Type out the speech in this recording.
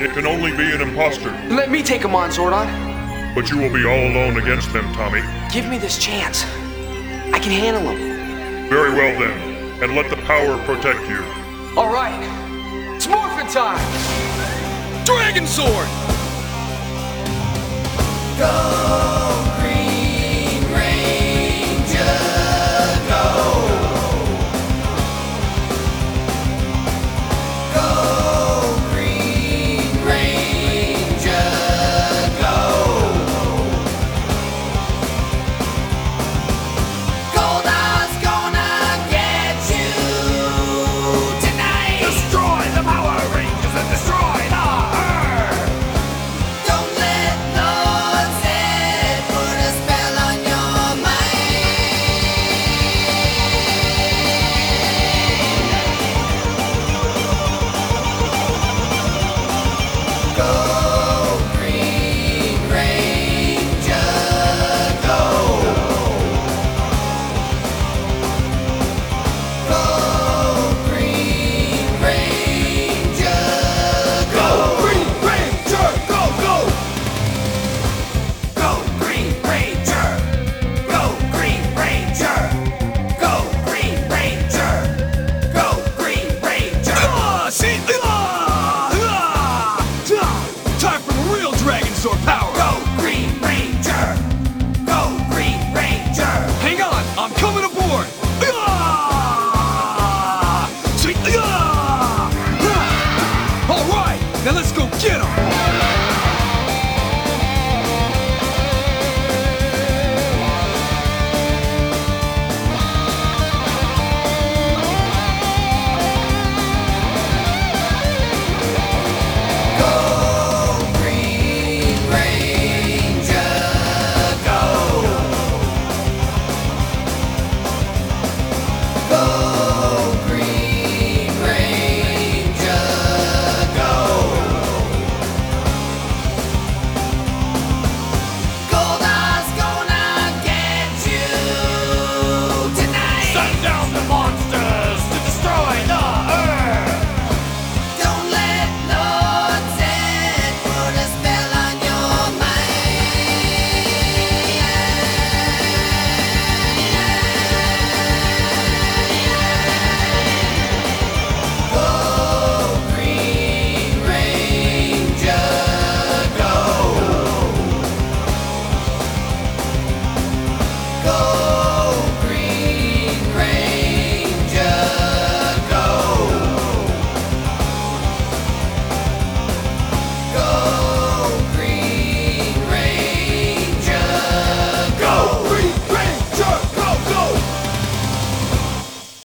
It can only be an imposter. Let me take him on, Zordon. But you will be all alone against them, Tommy. Give me this chance. I can handle him. Very well then, and let the power protect you. All right. It's morphin' time! Dragon Sword! Go, Green Ranger, go. Go, Green Ranger, go. Goldar's gonna get you tonight. Destroy the Power Rangers and destroy the Earth! Don't let Lord Zed put a spell on your mind. Go, Green Ranger, go. Go, Green Ranger, go. Green Ranger, go, go! Go, Green Ranger! Go, Green Ranger! Go, Green Ranger! Go, Green Ranger! See? Time for the real Dragon Sword power! Go, Green Ranger! Go, Green Ranger! Hang on, I'm coming aboard! See? All right, now let's go get him! Go, Green Ranger! Go! Go, Green Ranger! Go! Goldar's gonna get you tonight. Send down the monsters to destroy the Earth! Don't let Lord Zed put a spell on your mind. Go, Green Ranger, go. Go,